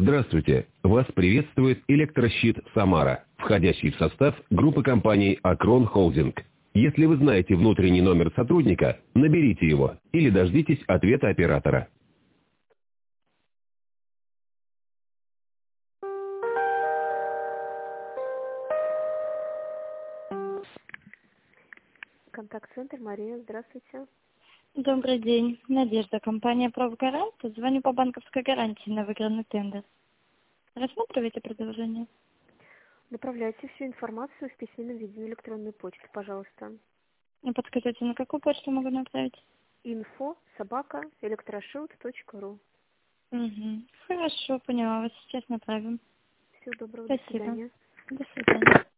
Здравствуйте! Вас приветствует Электрощит Самара, входящий в состав группы компаний Акрон Холдинг. Если вы знаете внутренний номер сотрудника, наберите его или дождитесь ответа оператора. Контакт-центр, Мария, здравствуйте. Добрый день. Надежда, компания «Правгарант». Звоню по банковской гарантии на выигранный тендер. Рассматриваете предложение? Направляйте всю информацию в письменном виде на электронную почту, пожалуйста. Подскажите, на какую почту могу направить? info@electroshield.ru. Угу. Хорошо, поняла вас. Сейчас направим. Всего доброго, до Спасибо. свидания. До свидания.